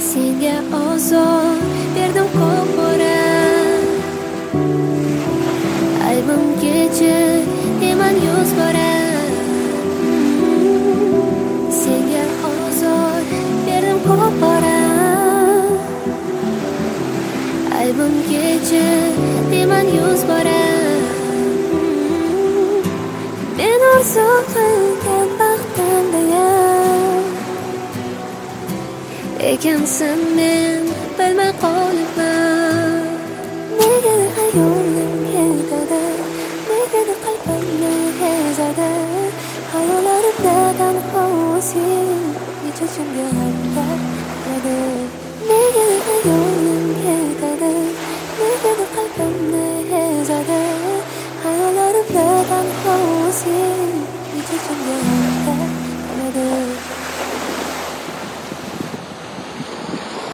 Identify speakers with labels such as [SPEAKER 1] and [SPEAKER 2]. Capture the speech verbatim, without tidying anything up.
[SPEAKER 1] senga ozor berdim ko'p bora. Aybim kechir deman yuz bora. Senga ozor berdim ko'p bora. Aybim kechir deman yuz bora. Men orzu qilgan baxtimdayam ekansan, men bilmay qolibman. Negadir xayolim ketadi, negadir qalbimni ezadi. Xayollarimda tanho sen, nechachimga ham